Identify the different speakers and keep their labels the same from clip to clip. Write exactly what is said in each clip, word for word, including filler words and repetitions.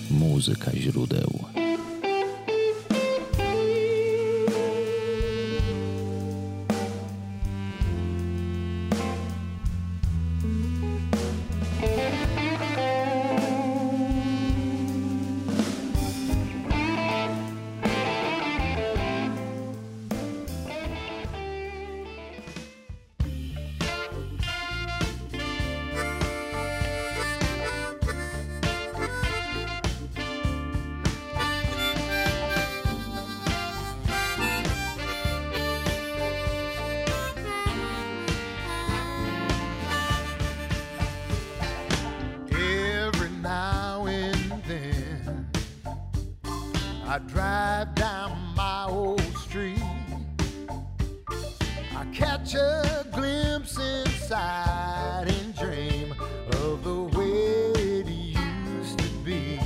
Speaker 1: Muzyka źródeł.
Speaker 2: I drive down my old street, I catch a glimpse inside and dream of the way it used to be.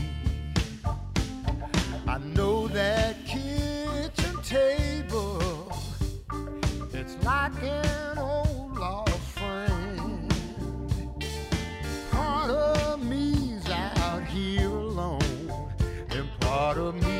Speaker 2: I know that kitchen table, it's like an old lost friend. Part of me's out here alone, and part of me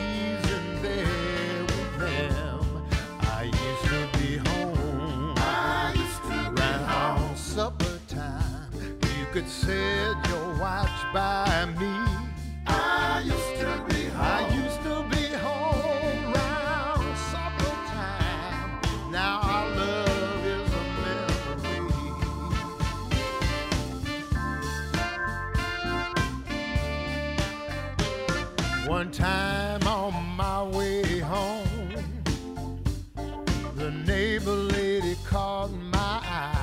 Speaker 2: could set your watch by me. I used to be home. I used to be home round supper time. Now our love is a memory. One time on my way home, the neighbor lady caught my eye.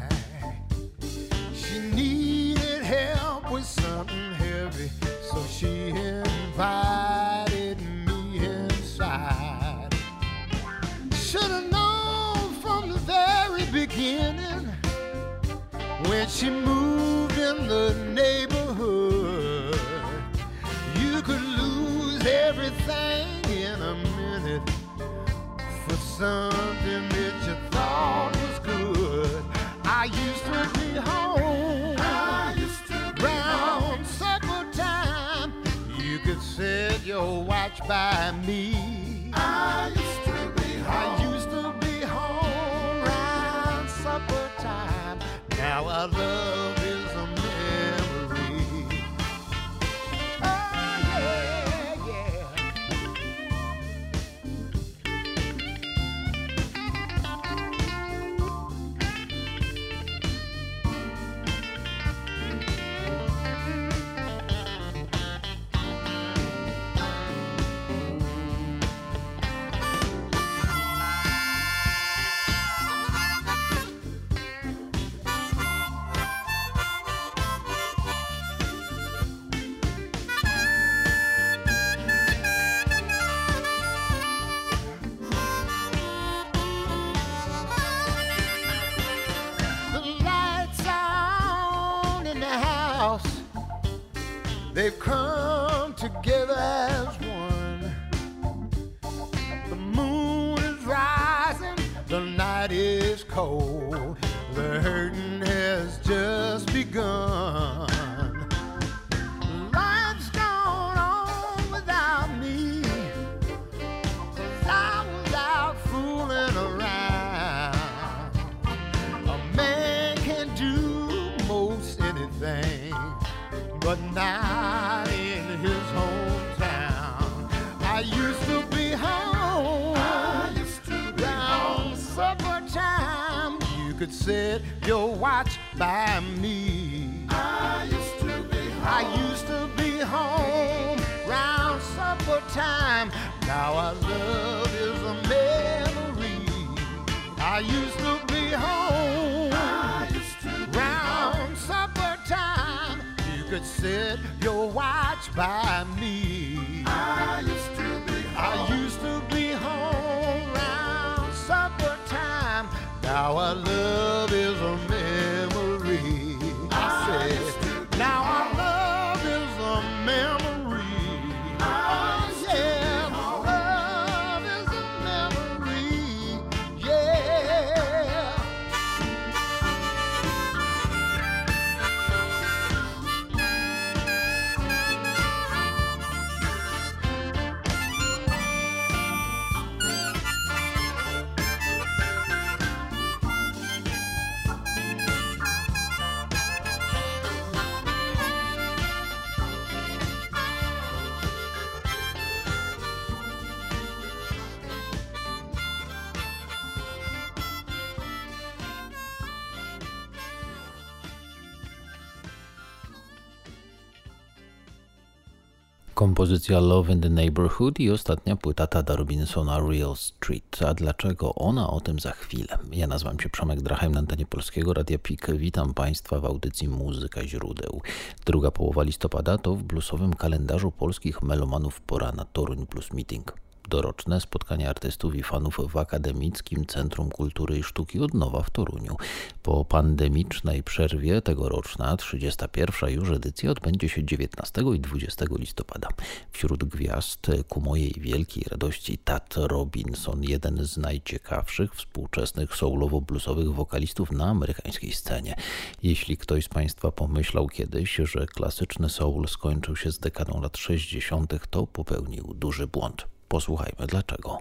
Speaker 2: Needed help with something heavy, so she invited me inside. Should've known from the very beginning, when she moved in the neighborhood, you could lose everything in a minute for something that you thought was good. I used to be home round supper time. You could set your watch by me. I used to be home. I used to be home round supper time. Now our love is a memory. Oh yeah, yeah. They've come together as one. The moon is rising, the night is cold, the hurting has just begun. Life's gone on without me, 'cause I was out fooling around. A man can do most anything, but not in his hometown. I used to be home. I used to be home. Supper time. You could set your watch by me. I used to be home. I used to be home round supper time. Now our love is a memory. I used to be home. I used to be round home. Supper time. You could set your watch by me. I used to be home. I used to be home round supper time. Now our love is a memory. I, I said, now our love is a memory. I yeah, love is a memory. Yeah.
Speaker 1: Kompozycja Love in the Neighborhood i ostatnia płyta Tada Robinsona Real Street. A dlaczego ona? O tym za chwilę. Ja nazywam się Przemek Drachem, na antenie Polskiego Radia P I K. Witam Państwa w audycji Muzyka Źródeł. Druga połowa listopada to w bluesowym kalendarzu polskich melomanów pora na Toruń Blues Meeting. Doroczne spotkanie artystów i fanów w Akademickim Centrum Kultury i Sztuki od nowa w Toruniu. Po pandemicznej przerwie tegoroczna trzydziesta pierwsza już edycja odbędzie się dziewiętnastego i dwudziestego listopada. Wśród gwiazd ku mojej wielkiej radości Tad Robinson, jeden z najciekawszych współczesnych soulowo-bluesowych wokalistów na amerykańskiej scenie. Jeśli ktoś z Państwa pomyślał kiedyś, że klasyczny soul skończył się z dekadą lat sześćdziesiątych, to popełnił duży błąd. Posłuchajmy dlaczego.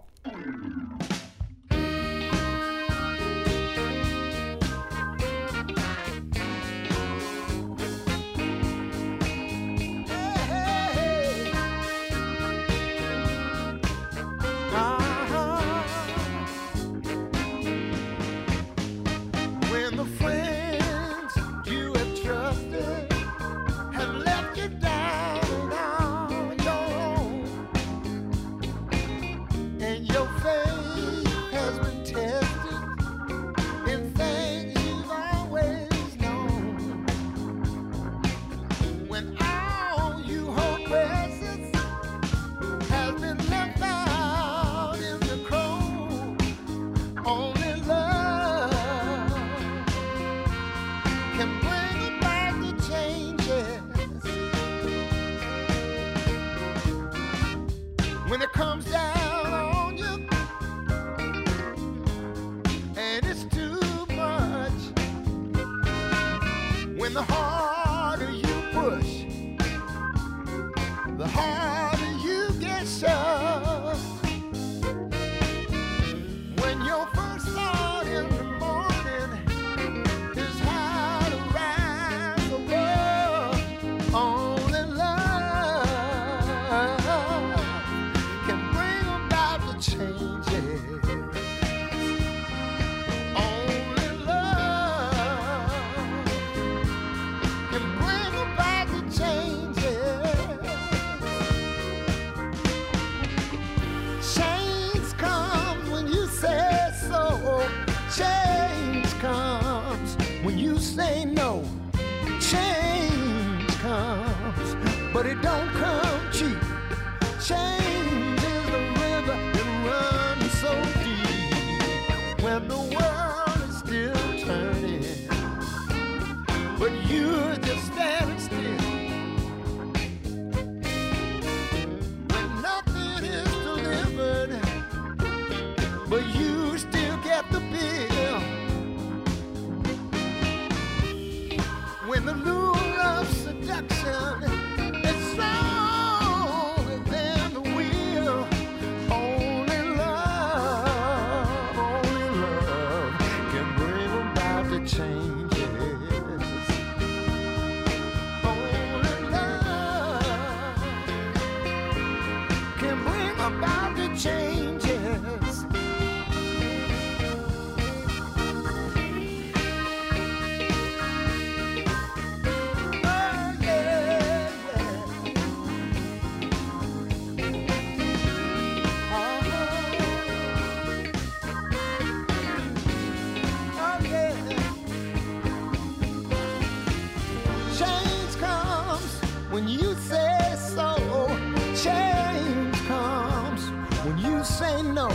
Speaker 2: When it comes down on you and it's too much, when the harder you push, the harder you get shoved. When your first thought in the morning is how to rise above, only love can bring about the changes. Only love can bring about the changes. Change comes when you say so. Change comes when you say no. Change comes, but it don't come cheap. Change is a river that runs so deep when the world is still turning, but you're just standing still. When nothing is delivered, but you still get the bill. When the lure of seduction is stronger than the will, only love, only love can bring about the changes. Only love can bring about the changes. Oh yeah, yeah. Uh-huh. Oh yeah. Change comes when you say so. Change comes when you say no.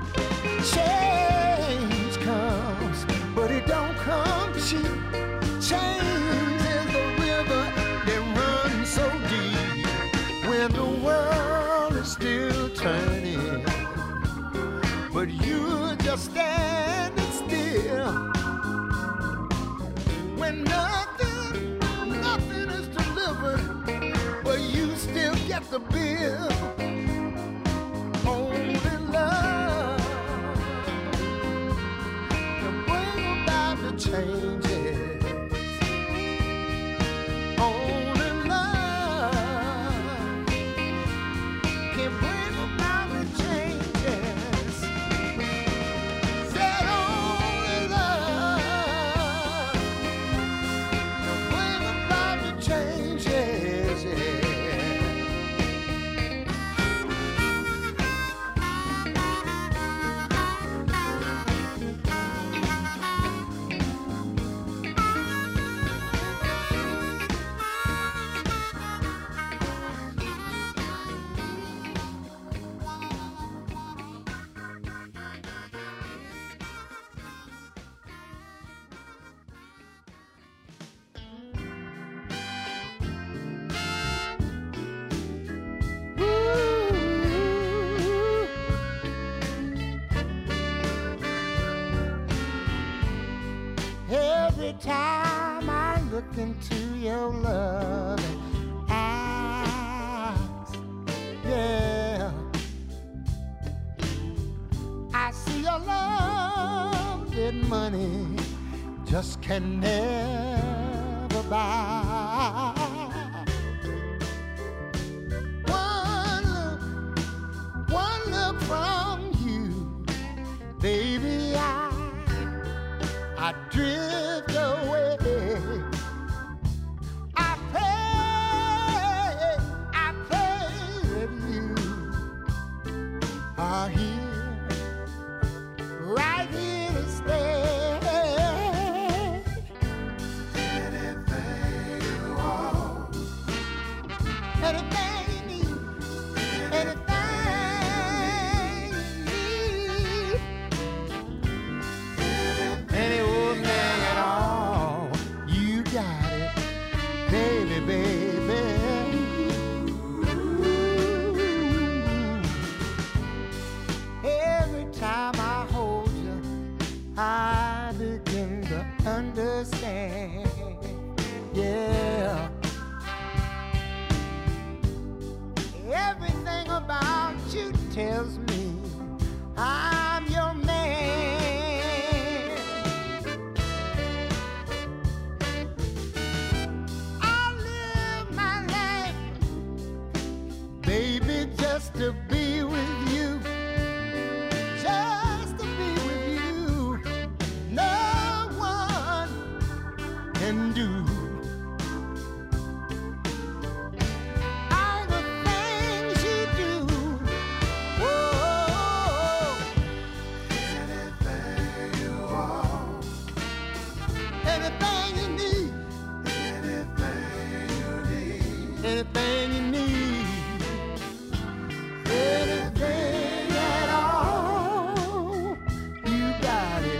Speaker 2: Change comes, but it don't come cheap. Change is the river that runs so deep when the world is still turning, but you're just standing still. When nothing, nothing is delivered, but you still get the bill. Only love can bring about the changes. Only love can bring about the changes. Said only love can bring about the changes. Yeah. every time I look into your loving eyes, yeah, I see your love that money just can never buy. One look, one look from you, baby, I, I drift away. I pray, I pray that you are here, right here to stay. Anything you want, anything you need, anything you need, any old thing at all, you got it, baby, baby. Every time I hold you, I begin to understand, yeah. Everything about you tells me I'm your man. I live my life, baby, just to be with you. Just to be with you, no one can do. All the things you do, whoa. Anything you want, anything you need, anything you need, anything you need, anything at all, you got it.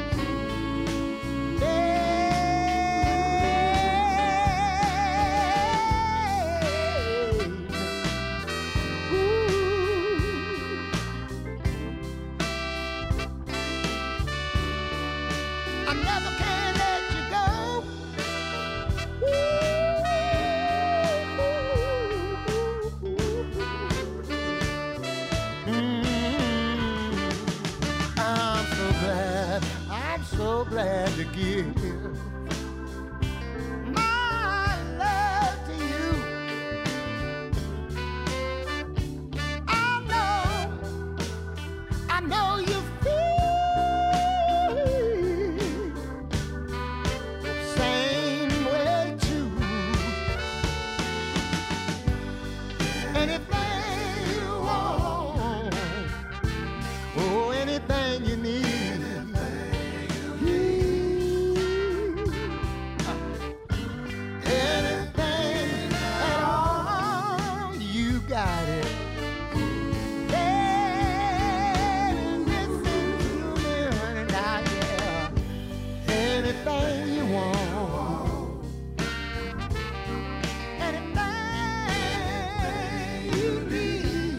Speaker 2: Hey. Ooh. I never can let you go. Mm. I'm so glad, I'm so glad to give my love to you. I know, I know you feel the same way too. Anything you want, oh, anything you need. Anything at all, you got it. Baby, listen to me, honey, now, yeah. Anything you want, anything you need,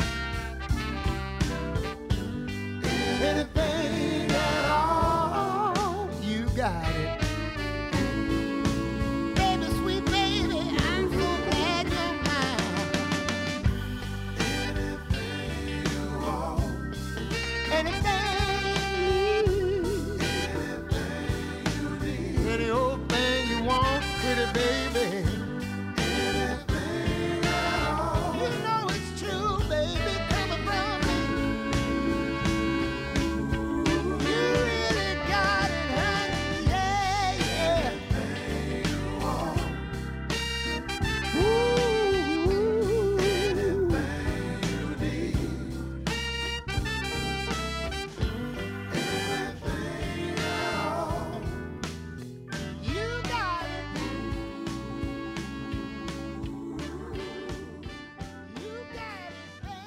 Speaker 2: anything at all, you got it. Baby, sweet baby, I'm so glad you're mine. Anything you want, anything you need, any old thing you want, pretty baby. Anything at all, you know it's true, baby, coming from me. You really got it, honey, yeah, yeah. Ooh, anything you need, anything at all, you got it. You got it,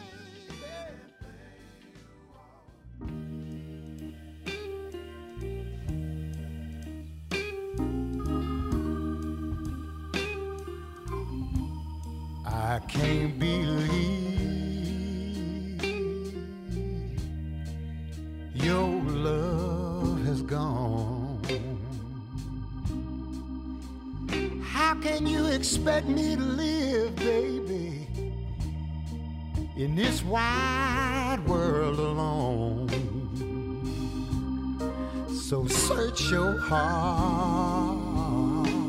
Speaker 2: baby. I can't believe your love has gone. can you expect me to live, baby, in this wide world alone? So search your heart,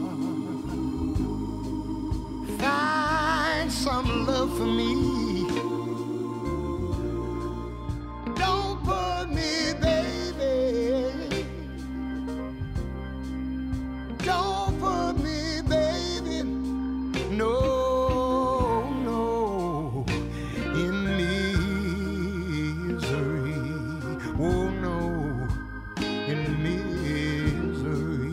Speaker 2: find some love for me. Don't put me, baby, don't put me, baby, no, no, in misery. Oh no, in misery.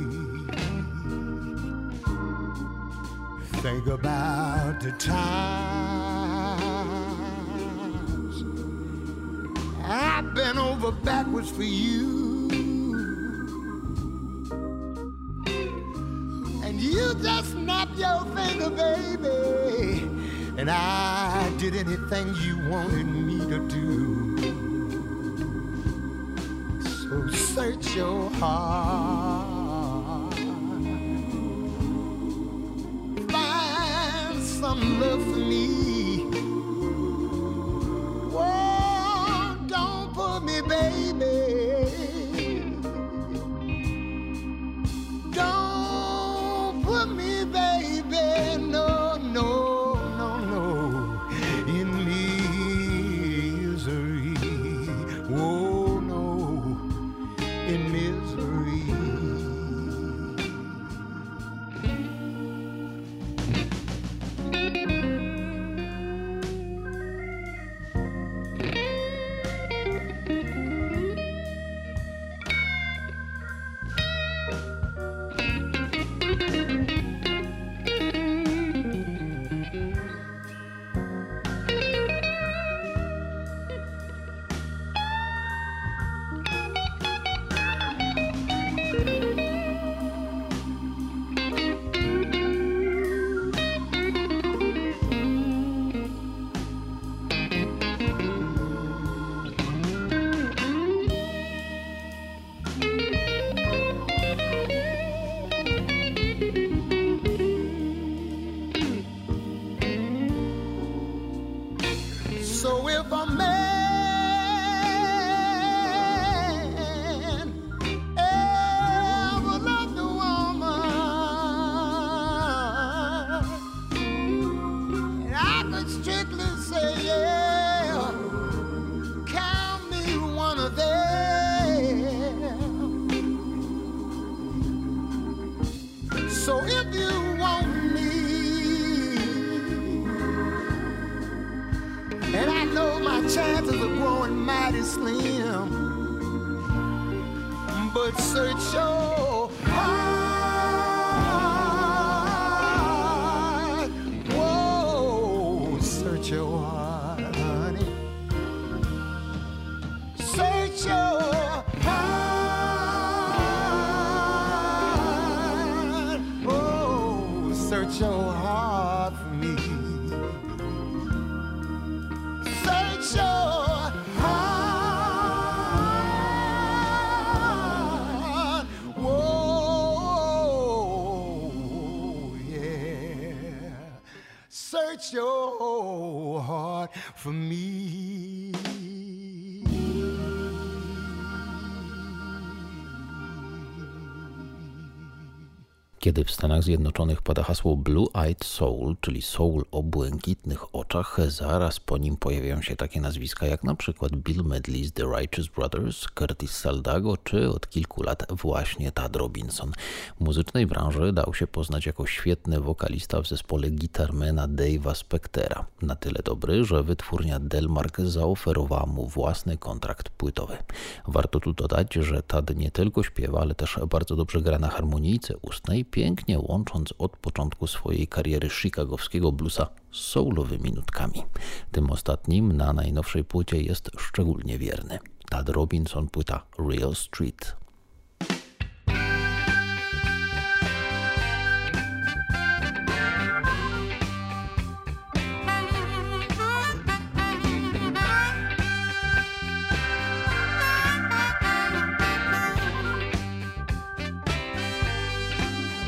Speaker 2: Think about the times I've been over backwards for you, and you just snapped your finger, baby, and I did anything you wanted me to do. So search your heart, find some love for me. Oh, don't put me, baby, don't put me, baby, no, no, no, no, in misery. Oh no, in misery. So if a man ever loved a woman, and I could strictly say, yeah, count me one of them. So if you want me, and I know my chances are growing mighty slim, but search your heart. Whoa, search your heart, honey. Search your heart. Whoa, search your heart for me. Search your heart. Whoa, yeah. Search your heart for me.
Speaker 1: Kiedy w Stanach Zjednoczonych pada hasło Blue-Eyed Soul, czyli soul o błękitnych oczach, zaraz po nim pojawiają się takie nazwiska jak na przykład Bill Medley z The Righteous Brothers, Curtis Saldago czy od kilku lat właśnie Tad Robinson. Muzycznej branży dał się poznać jako świetny wokalista w zespole guitarmana Dave'a Spectera. Na tyle dobry, że wytwórnia Delmark zaoferowała mu własny kontrakt płytowy. Warto tu dodać, że Tad nie tylko śpiewa, ale też bardzo dobrze gra na harmonijce ustnej, pięknie łącząc od początku swojej kariery chicagowskiego bluesa z soulowymi nutkami. Tym ostatnim na najnowszej płycie jest szczególnie wierny. Tad Robinson, płyta Real Street.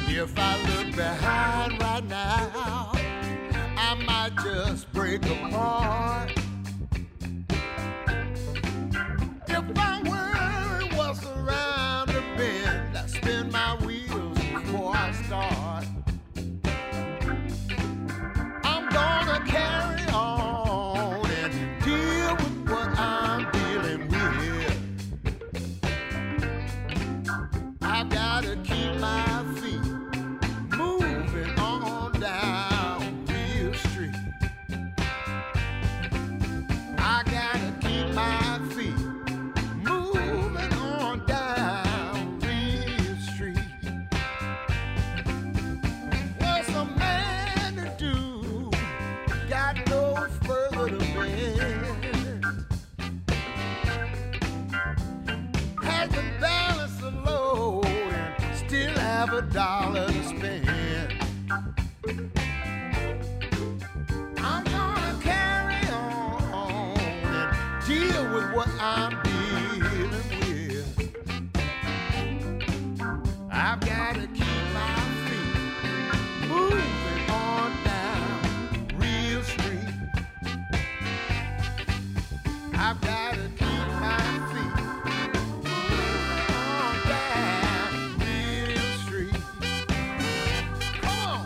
Speaker 2: If I look behind right now, I might just break apart. If my world was around the bend, I spin my wheels before I start. I'm gonna carry on and deal with what I'm dealing with. I've gotta keep my feet moving on down Real Street. I gotta keep my feet moving on down Real Street. What's a man to do? Got no further to bend. Has to balance the load and still have a dollar to spend. I'm gonna carry on and deal with what I'm dealing with. I've gotta keep my feet moving on down Real Street. I've gotta keep my feet moving on down Real Street. Come on.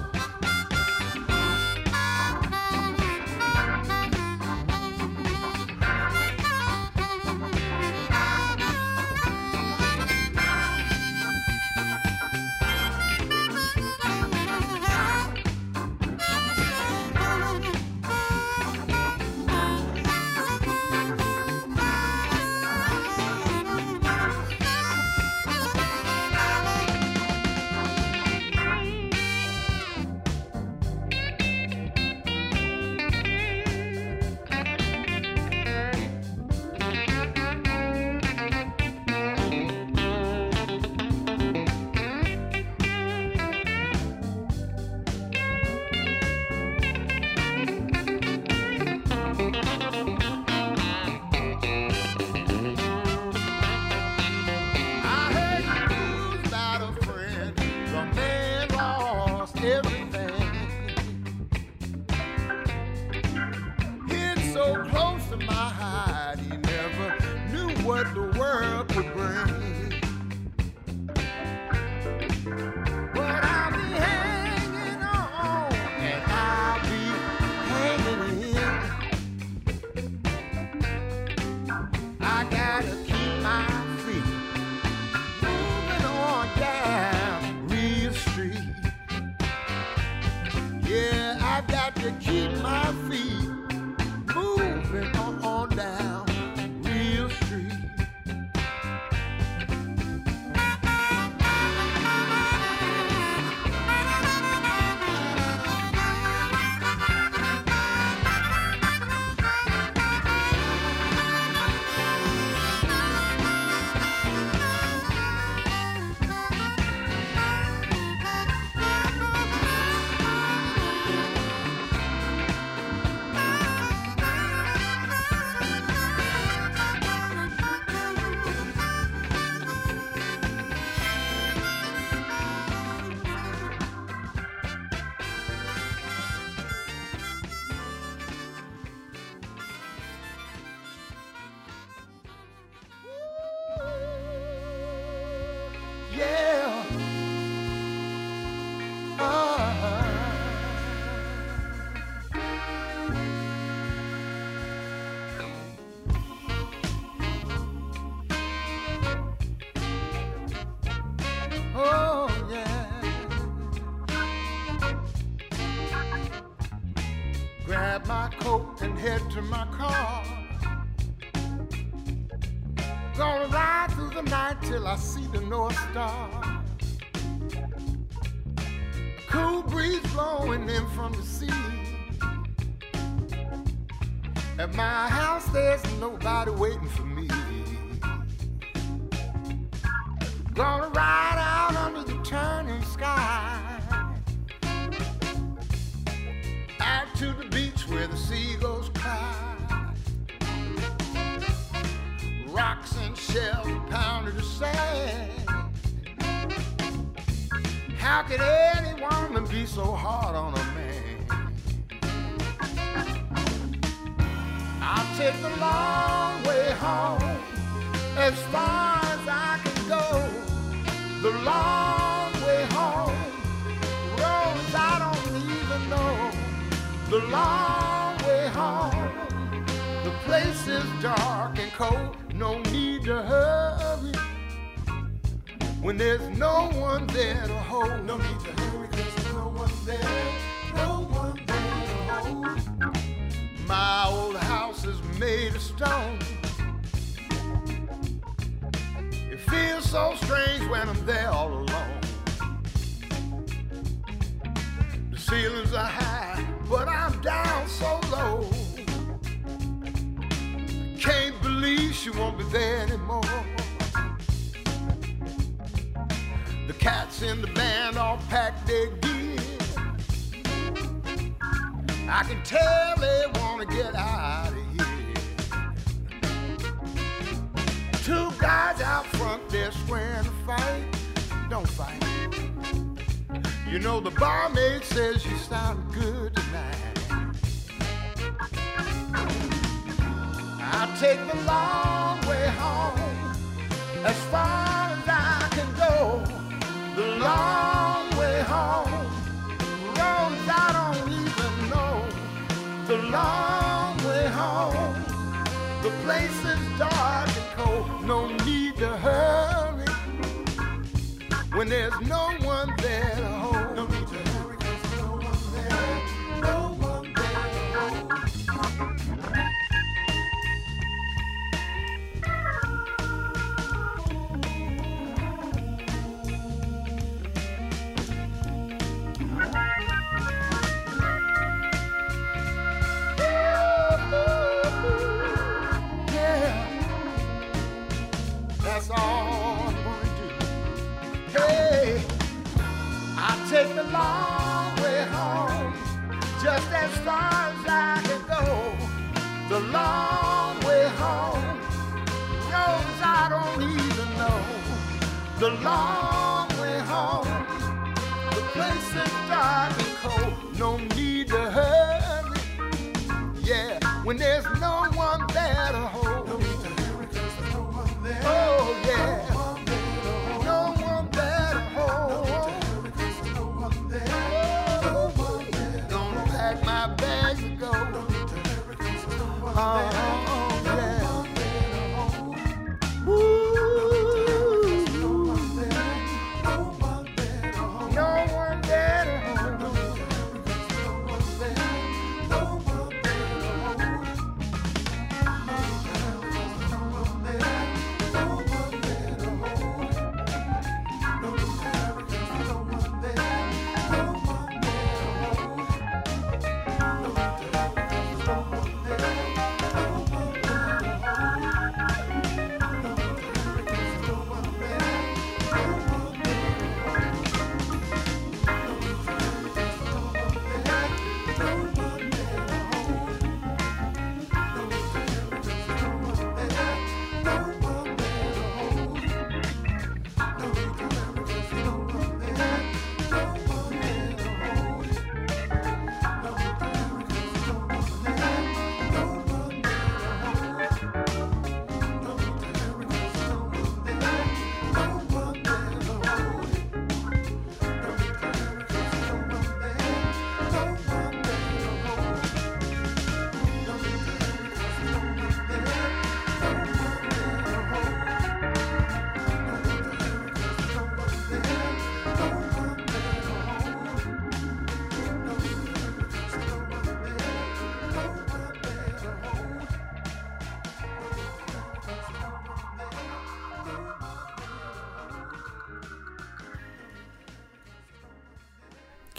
Speaker 2: I heard news about a friend. The man lost everything. Hid so close to my heart, he never knew what the world could bring. But I'll be hanging on and I'll be hanging in. I gotta keep my feet moving on down Real Street. Yeah, I've got to keep my feet moving on, on down Real Street. Yeah. Uh-huh. Oh, yeah. Grab my coat and head to my car. Gonna ride through the night till I see the North Star. A cool breeze blowing in from the sea. At my house there's nobody waiting for me. Gonna ride out under the turning sky, out to the beach where the seagulls cry. Rocks and shells pounded the sand. How could any woman be so hard on a man? I'll take the long way home, as far as I can go. The long way home, roads I don't even know. The long way home, the place is dark and cold. No need to hurry when there's no one there to hold. No need to hurry 'cause there's no one there, no one there to hold. My old house is made of stone. It feels so strange when I'm there all alone. The ceilings are high, but I'm down so low. Can't believe she won't be there anymore. The cats in the band all packed their gear. I can tell they wanna get out of here. Two guys out front, they're swearing to fight. Don't fight. You know the barmaid says you sound good tonight. I'll take the long way home, as far as I can go. The long way home, roads I don't even know. The long way home, the place is dark and cold. No need to hurry when there's no one there to hold. No need to hurry 'cause there's no one there, no one there to hold. That's all I'm gonna do. Hey, I'll take the long way home, just as far as I can go. The long way home, roads I don't even know. The long way home, the place is dark and cold. No need to hurry, yeah, when there's no one there to hold. No need to hurry 'cause there's no one there. Oh yeah, no one there to hold. No one there. Gonna pack my bags and go. Oh yeah. Woo. No one there to hold.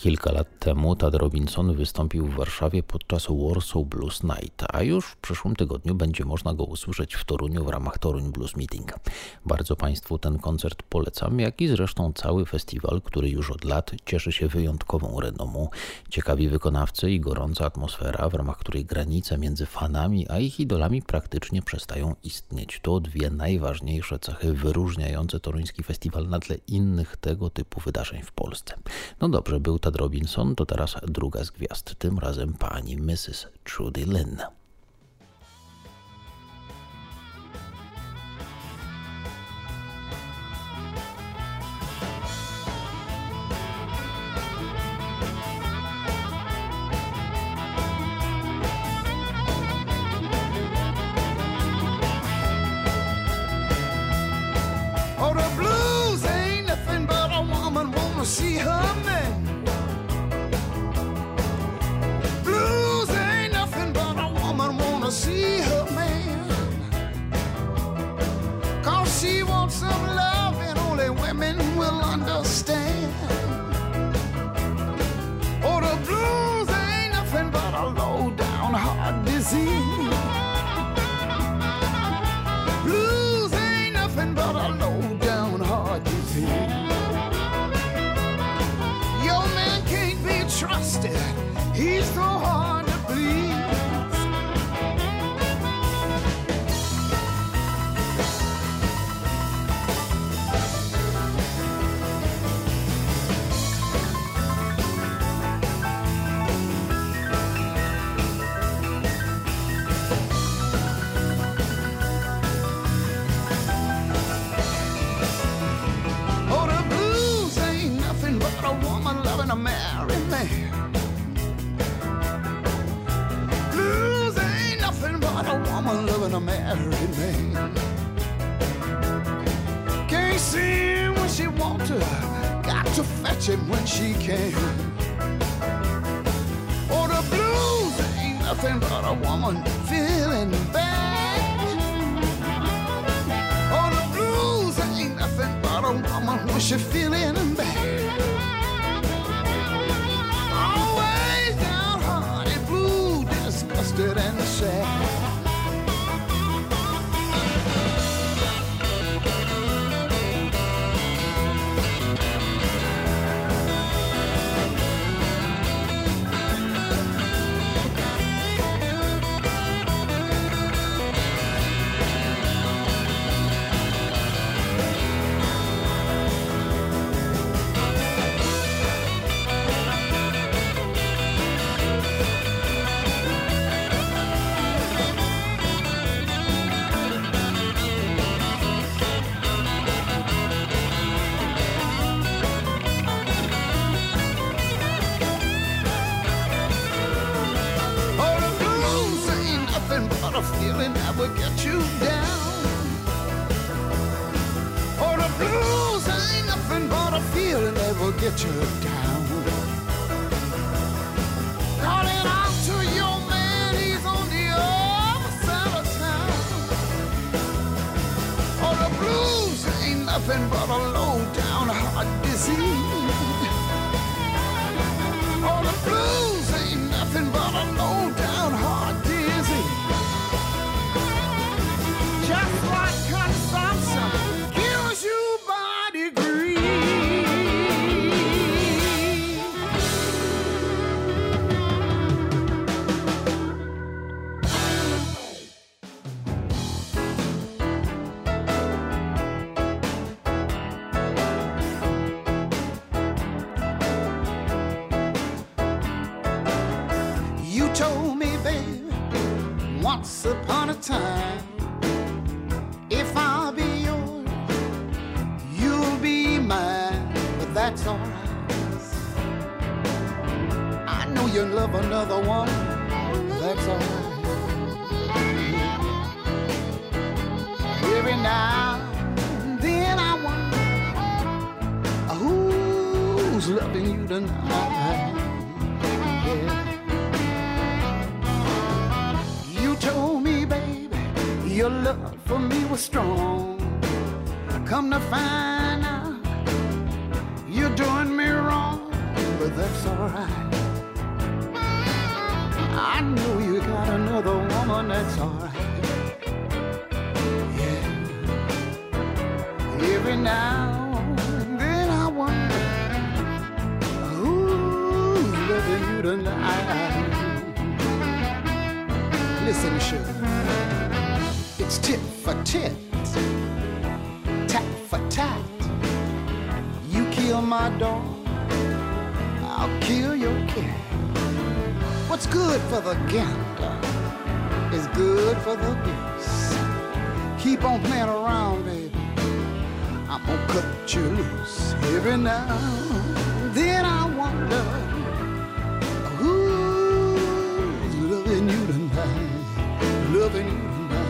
Speaker 1: Kilka lat temu Tad Robinson wystąpił w Warszawie podczas Warsaw Blues Night, a już w przyszłym tygodniu będzie można go usłyszeć w Toruniu w ramach Toruń Blues Meeting. Bardzo Państwu ten koncert polecam, jak i zresztą cały festiwal, który już od lat cieszy się wyjątkową renomą. Ciekawi wykonawcy i gorąca atmosfera, w ramach której granice między fanami a ich idolami praktycznie przestają istnieć. To dwie najważniejsze cechy wyróżniające toruński festiwal na tle innych tego typu wydarzeń w Polsce. No dobrze, był Tad Robinson, to teraz druga z gwiazd, tym razem pani missus Trudy Lynn.
Speaker 2: Oh, the blues ain't nothing but a woman wanna see her man. Blues ain't nothing but a woman wanna see her man. 'Cause she wants some love and only women will understand. Oh, the blues ain't nothing but a low down heart disease. Blues ain't nothing but a low down heart disease. Your man can't be trusted, he's so hard to please. Oh, the blues ain't nothing but a woman loving a married man. Blues ain't nothing but a woman loving a married man. Can't see him when she wants to, got to fetch him when she can. Oh, the blues ain't nothing but a woman feeling bad. Oh, the blues ain't nothing but a woman when she feeling bad. Always downhearted, blue, disgusted and sad. Oh, the blues ain't nothing but a feeling that will get you down. Oh, the blues ain't nothing but a feeling that will get you down. Calling out to your man, he's on the other side of town. Oh, the blues ain't nothing but a low down heart disease. Oh, the blues ain't nothing but a low down heart disease. Just like consumption kills you by degree. You told me, baby, once upon a time, if I'll be yours, you'll be mine. But that's all right. I know you love another woman. That's all right. Every now and then I wonder who's loving you tonight. Yeah. You told me, baby, your love for me was strong. Come to find out, you're doing me wrong. but that's alright. I know you got another woman, that's alright. Yeah. Every now and then I wonder who's loving you tonight. Listen, sugar, it's tit for tit, tat for tat. You kill my dog, I'll kill your cat. What's good for the gander is good for the goose. Keep on playing around, baby, I'm gonna cut you loose. Every now and then I wonder who's loving you tonight, loving you tonight.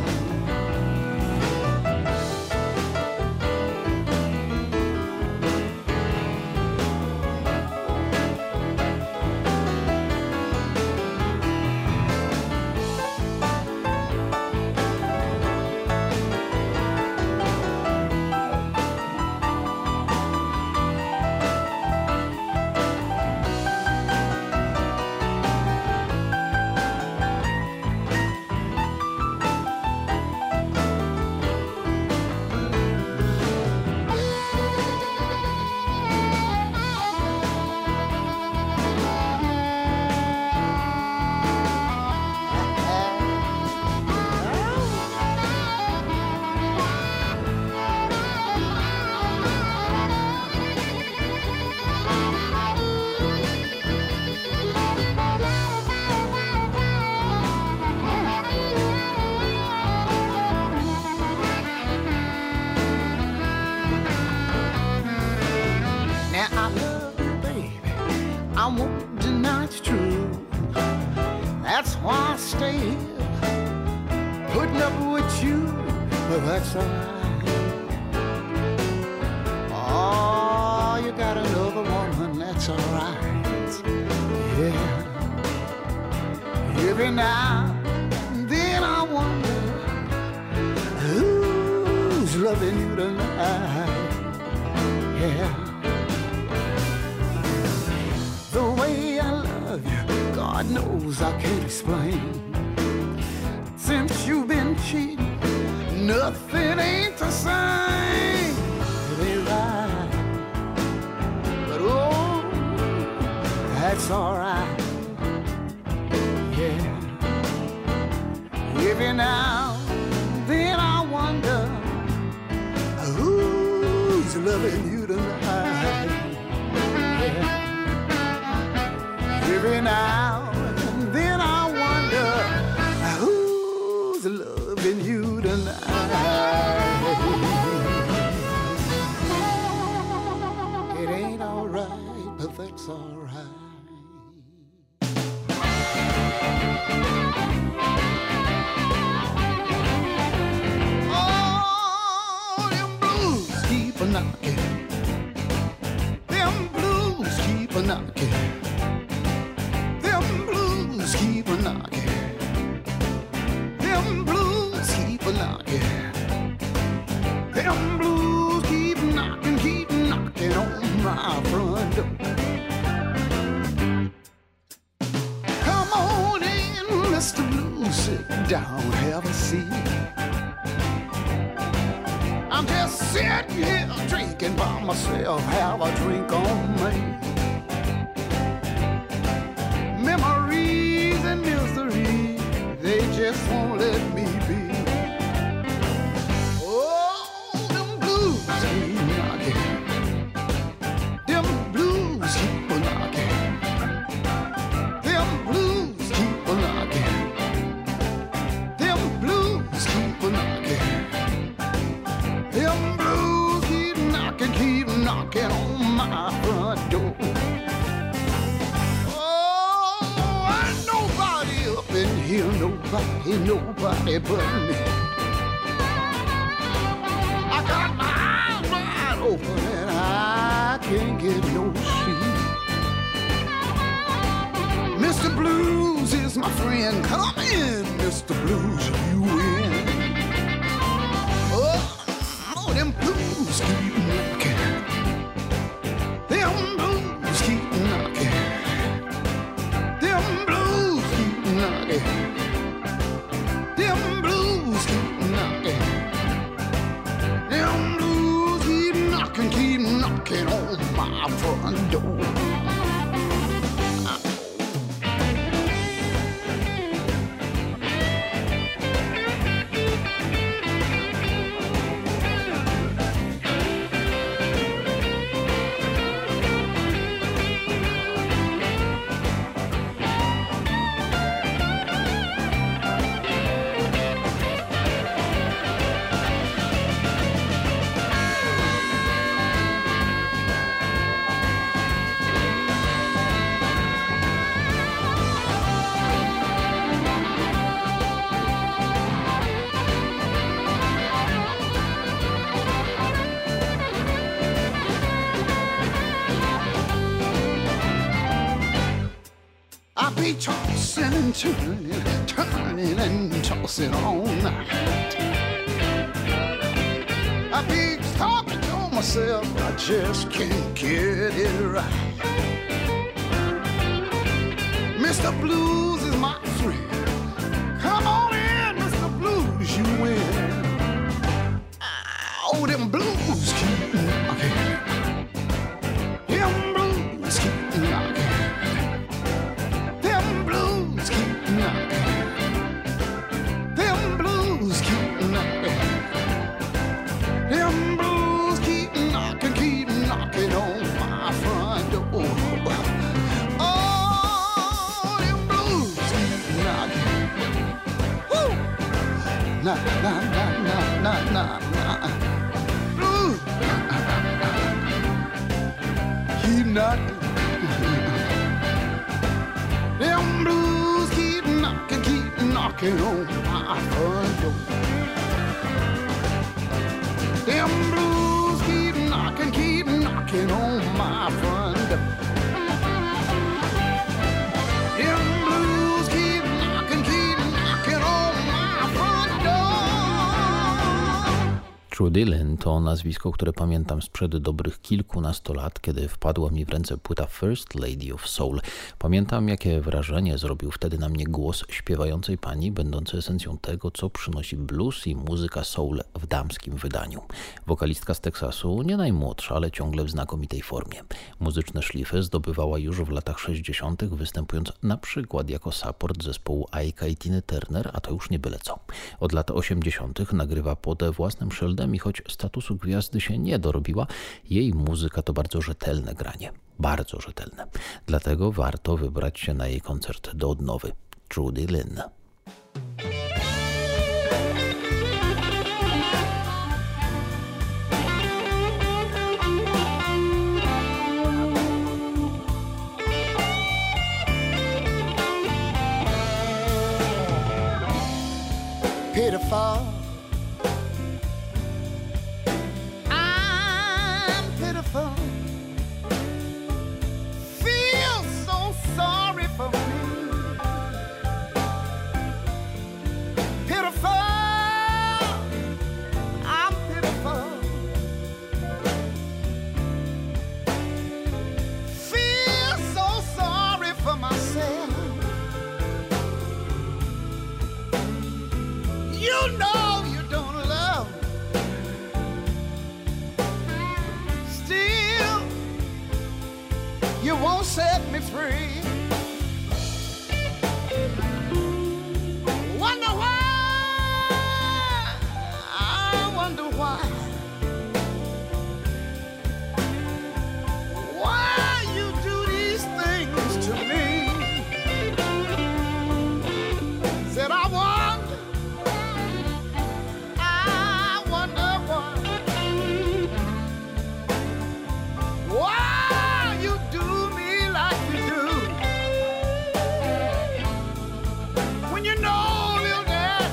Speaker 2: I won't deny it's true. That's why I stay here, putting up with you, but that's alright. Oh, you got another woman, that's alright. Yeah. Every now and then I wonder who's loving you tonight. Yeah. The way I love you, God knows I can't explain. Since you've been cheating, nothing ain't the same. It ain't right, but oh, that's alright. Yeah. Every now and then I wonder who's loving you tonight. Yeah. Every now and then I wonder who's loving you tonight. It ain't alright, but that's alright. Oh, them blues keep a knocking. Them blues keep a knocking. Keep a knocking. Them blues keep a knocking. Them blues keep knocking, keep knocking on my front door. Come on in, Mister Blues, sit down, have a seat. I'm just sitting here drinking by myself, have a drink on me. Memories and misery, they just won't let me be. Oh, them blues keep knocking. Them blues keep a knocking. Them blues keep a knocking. Them blues keep a knocking. Them blues keep knocking, keep knocking on my front door. In here, nobody, nobody but me. I got my eyes wide open and I can't get no sleep. Mister Blues is my friend. Come in, Mister Blues, you in. Oh, them blues keep knocking. Them blues keep knocking. be tossing and turning, turning and tossing all night. I be talking to myself, I just can't get it right. Mister Blues is my friend. Come on in, Mister Blues, you win. Oh, them blues keep knocking. Them blues keep knocking. Them blues keep knocking. Them blues keep knocking. Them blues keep knocking, keep knocking on my front door. Oh, them blues keep knocking. Woo! Nah, nah, nah, nah, nah, nah, nah. Blues keep knocking. Them blues keep knocking, keep knocking on my front door. Them blues keep knocking, keep knocking on my front door. Them blues keep knocking, keep knocking on my front door.
Speaker 1: Trudy Lynn to nazwisko, które pamiętam sprzed dobrych kilkunastu lat, kiedy wpadła mi w ręce płyta First Lady of Soul. Pamiętam, jakie wrażenie zrobił wtedy na mnie głos śpiewającej pani, będący esencją tego, co przynosi blues i muzyka soul w damskim wydaniu. Wokalistka z Teksasu, nie najmłodsza, ale ciągle w znakomitej formie. Muzyczne szlify zdobywała już w latach sześćdziesiątych, występując na przykład jako support zespołu Ike'a i Tiny Turner, a to już nie byle co. Od lat osiemdziesiątych nagrywa pod własnym szyldem i choć statusu gwiazdy się nie dorobiła, jej muzyka to bardzo rzetelne granie. Bardzo rzetelne. Dlatego warto wybrać się na jej koncert do odnowy. Trudy Lynn.
Speaker 2: Pitiful, I'm pitiful. Feel so sorry for me. Pitiful, I'm pitiful. Feel so sorry for myself. You know you don't love me. Still, you won't set me free. Wonder why, I wonder why. Why you do these things to me? Said I wonder, I wonder why. Why you do me like you do? When you know, little dad,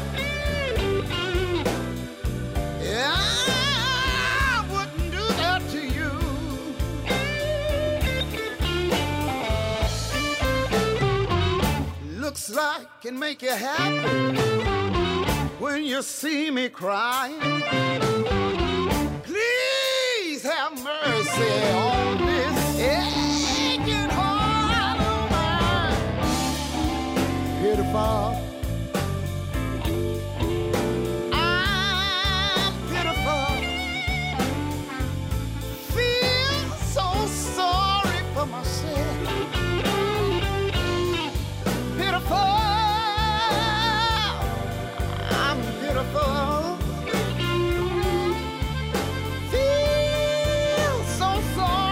Speaker 2: yeah, I wouldn't do that to you. Looks like it make you happy when you see me crying. Please have mercy on this aching heart of mine. Pitiful, I'm pitiful. Feel so sorry for myself. Pitiful, I'm pitiful. Feel so sorry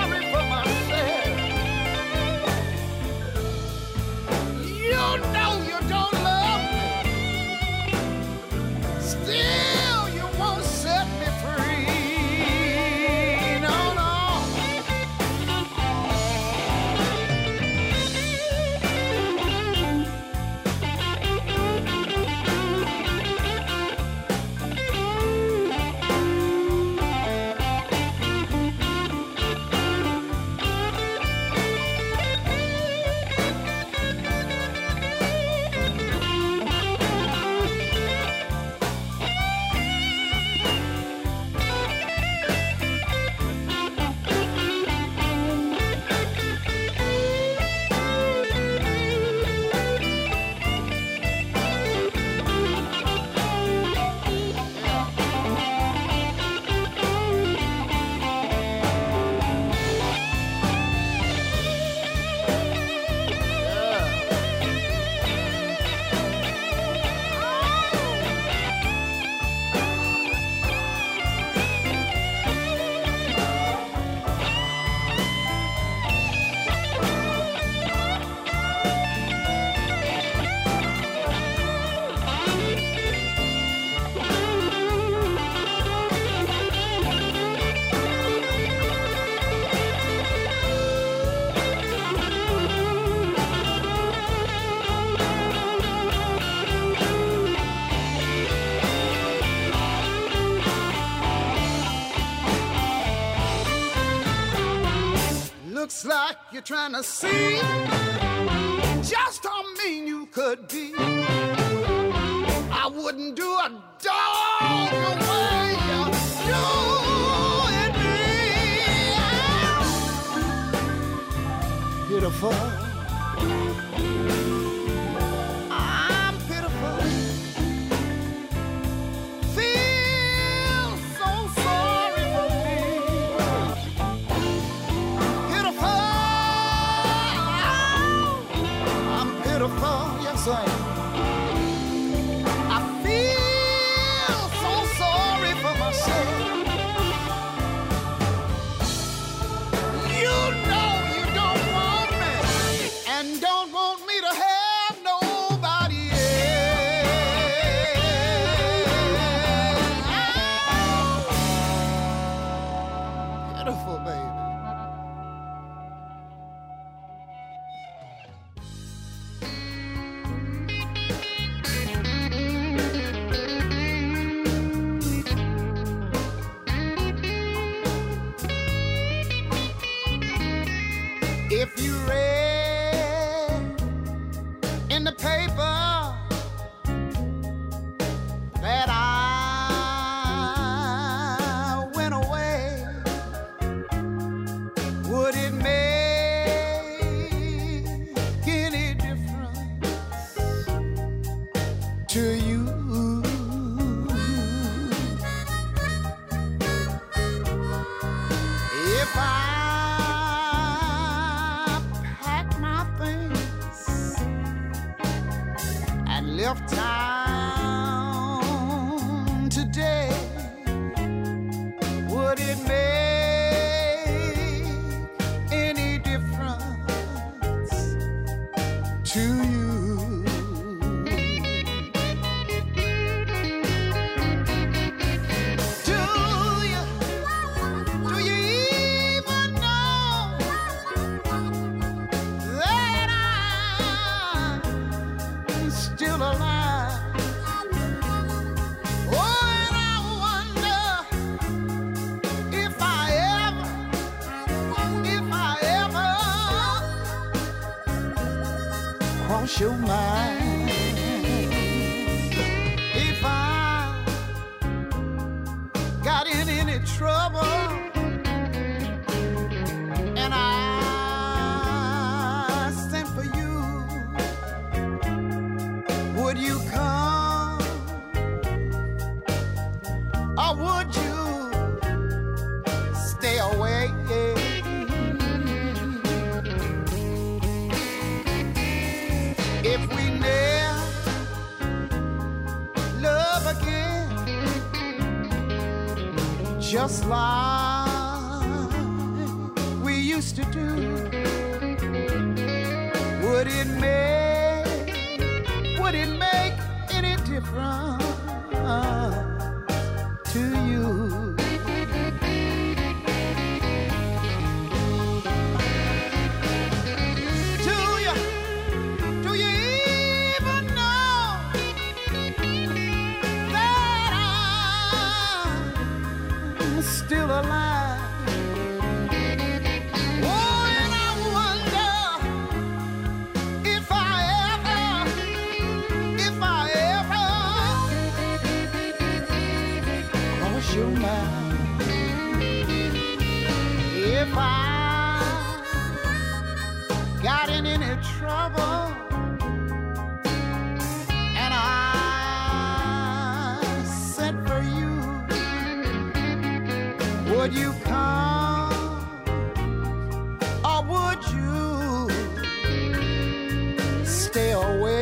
Speaker 2: like you're trying to see just how mean you could be. I wouldn't do a dog the way you're doing me. Pitiful. I'm pitiful. Feel so sorry for me. Pitiful. I'm pitiful. Yes, I am. If you read in the paper that I went away, would it make any difference to you? If I left town today, would it make any difference to you? Do you, do you even know that I'm still alive? Oh, and I wonder if I ever, if I ever cross your mind. If I got in any trouble and I sent for you, would you come, or would you stay away? If we never love again, just like we used to do, would it make, would it make any difference to you? Do you, do you even know that I'm still alive? Oh, and I wonder if I ever, if I ever cross your mind. If I got in any trouble and I sent for you, would you come, or would you stay away?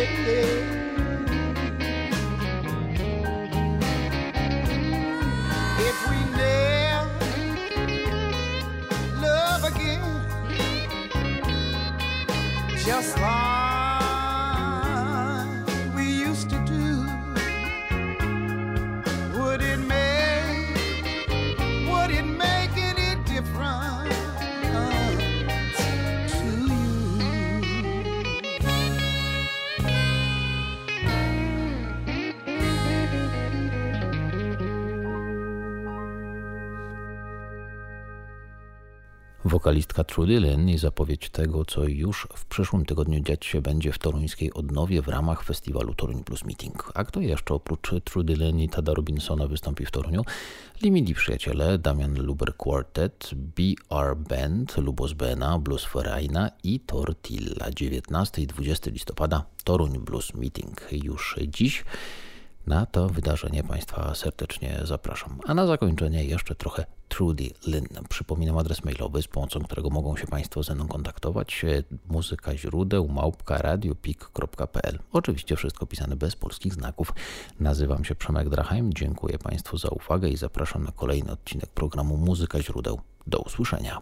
Speaker 2: If we never love again, just like we used to do, would it make, would it make any difference to you?
Speaker 1: wokalistka Trudy Lynn i zapowiedź tego, co już w przyszłym tygodniu dziać się będzie w toruńskiej odnowie w ramach festiwalu Toruń Blues Meeting. A kto jeszcze oprócz Trudy Lynn i Tada Robinsona wystąpi w Toruniu? Limili przyjaciele, Damian Luber Quartet, B R Band, Lubos Bena, Blues Vereina i Tortilla. dziewiętnastego i dwudziestego listopada Toruń Blues Meeting. Już dziś na to wydarzenie Państwa serdecznie zapraszam. A na zakończenie jeszcze trochę Trudy Lynn. Przypominam adres mailowy, z pomocą którego mogą się Państwo ze mną kontaktować. Muzyka źródeł małpka radiopik kropka p l. Oczywiście wszystko pisane bez polskich znaków. Nazywam się Przemek Drachem. Dziękuję Państwu za uwagę i zapraszam na kolejny odcinek programu Muzyka źródeł. Do usłyszenia.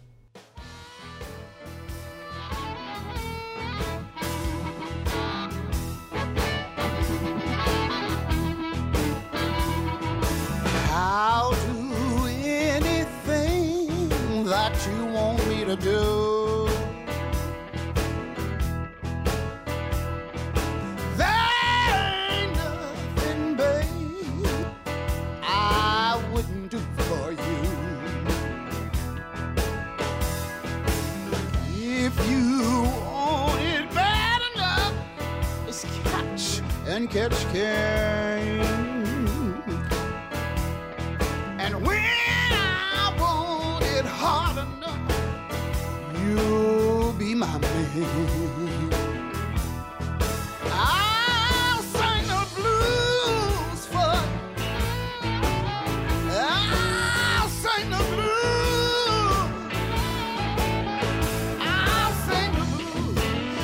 Speaker 2: I'll do anything that you want me to do. There ain't nothing, babe, I wouldn't do for you. If you want it bad enough, just catch and catch can. And when I want it hard enough, you'll be my man. I'll sing the blues for you. I'll sing the blues. I'll sing the blues.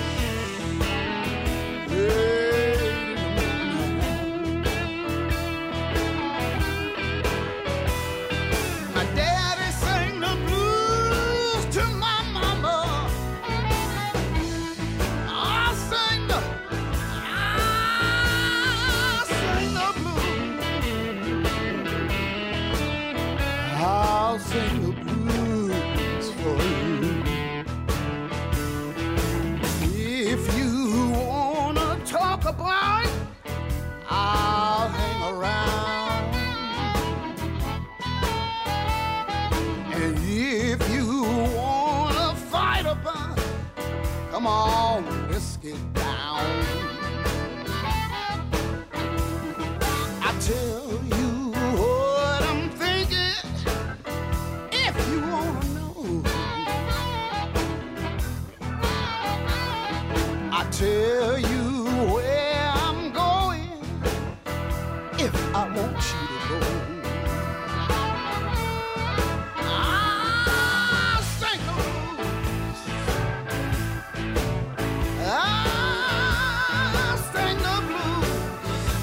Speaker 2: Yeah. I'll sing the blues for you. If you wanna talk about it, I'll hang around. And if you wanna fight about it, come on, let's get down. I tell you tell you where I'm going if I want you to go. I'll sing the blues. I'll sing the blues.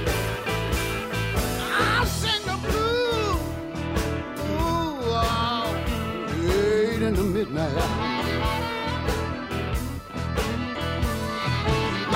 Speaker 2: I'll sing the blues. Ooh, oh, late in the midnight hour.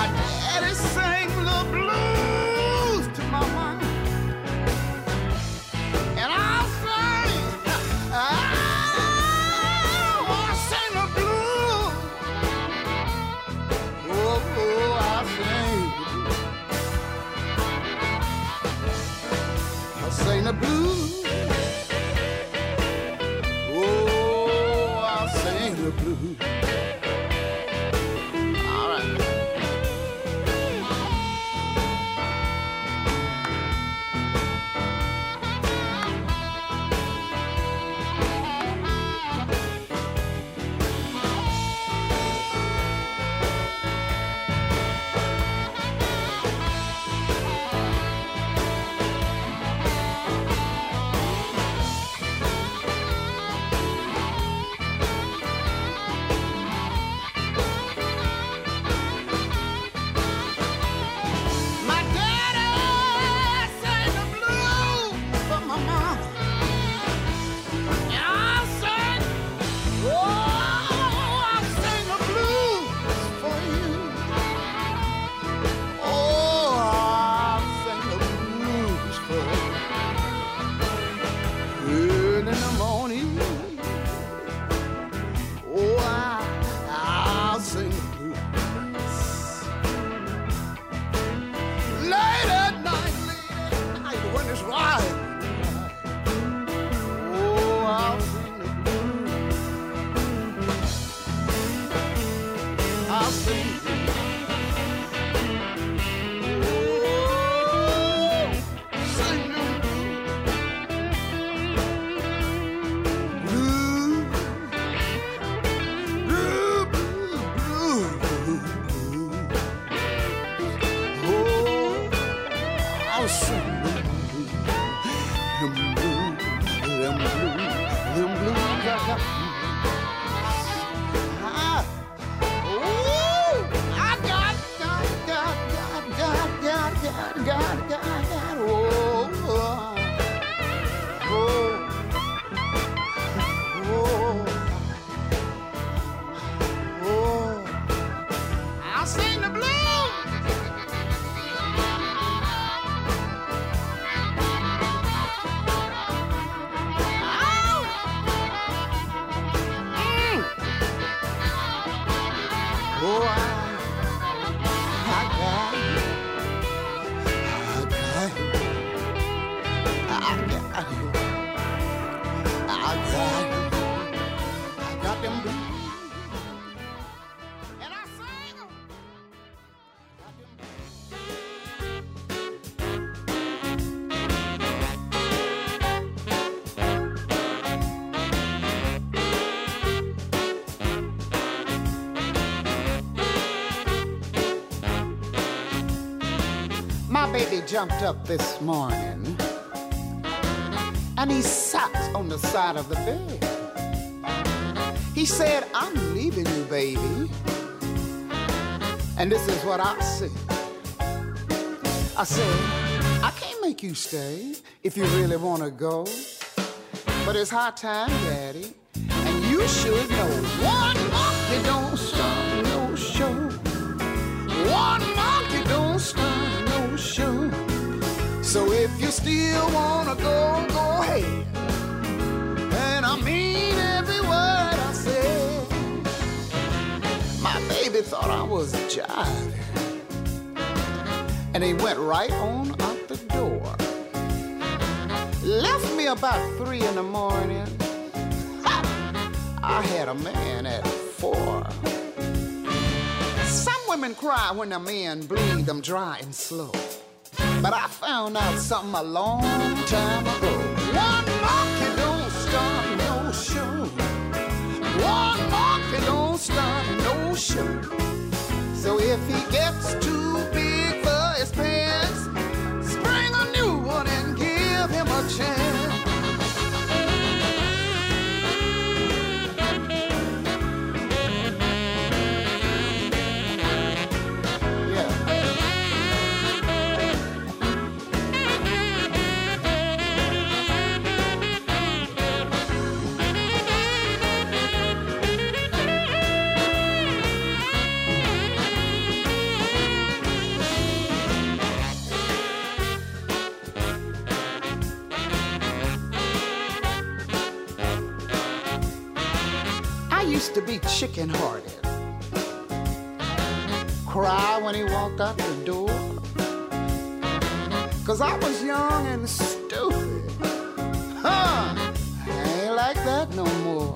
Speaker 2: I'll sing. My baby jumped up this morning and he sat on the side of the bed. He said, I'm leaving you, baby. And this is what I said. I said, I can't make you stay if you really want to go. But it's high time, Daddy, and you should know. One monkey don't start no show. One monkey don't start no show. So if you still wanna go, go ahead. And I mean every word I said. My baby thought I was jiving, and he went right on out the door. Left me about three in the morning. Ha! I had a man at four. Some women cry when a man bleed them dry and slow. But I found out something a long time ago. One monkey don't start no show. One monkey don't start no show. So if he gets too big for his pants, spring a new one and give him a chance. To be chicken-hearted, cry when he walked out the door, 'cause I was young and stupid. Huh, I ain't like that no more,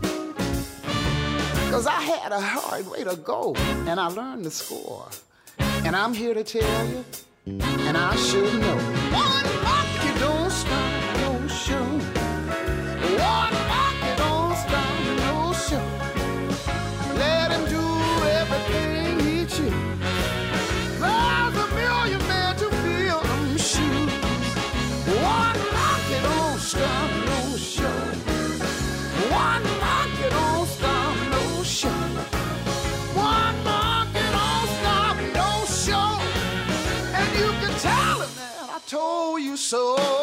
Speaker 2: 'cause I had a hard way to go and I learned the score. And I'm here to tell you, and I should know, one monkey don't start no show. One monkey don't start no show. Let him do everything he chooses. There's a million men to fill them shoes. One monkey don't stop no show. One monkey don't stop no show. One monkey don't stop no show. And you can tell him that I told you so.